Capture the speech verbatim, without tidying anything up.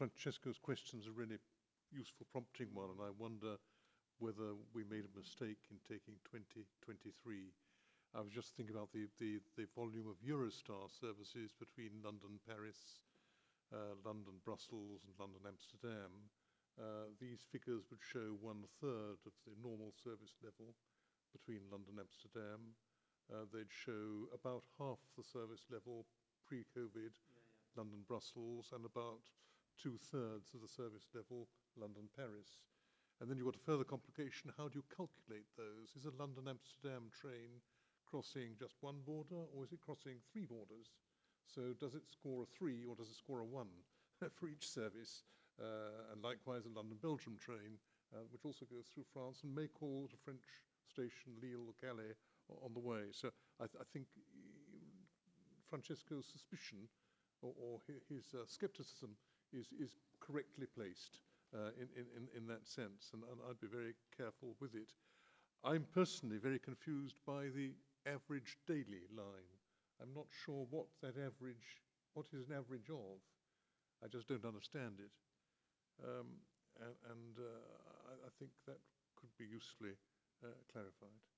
Francesco's question is a really useful prompting one, and I wonder whether we made a mistake in taking twenty twenty-three. I was just thinking about the, the, the volume of Eurostar services between London, Paris, uh, London, Brussels, and London, Amsterdam. Uh, these figures would show one third of the normal service level between London, Amsterdam. Uh, they'd show about half the service level pre-COVID, yeah, yeah. London, Brussels, and about two-thirds of the service level, London, Paris. And then you've got a further complication. How do you calculate those? Is a London-Amsterdam train crossing just one border, or is it crossing three borders? So does it score a three, or does it score a one for each service? Uh, and likewise, a London-Belgium train, uh, which also goes through France and may call at a French station, Lille or Calais, on the way. So I, th I think Francesco's suspicion or, or his uh, skepticism is, is correctly placed uh, in, in, in that sense, and, and I'd be very careful with it. I'm personally very confused by the average daily line. I'm not sure what that average, what is an average of. I just don't understand it. Um, and and uh, I, I think that could be usefully uh, clarified.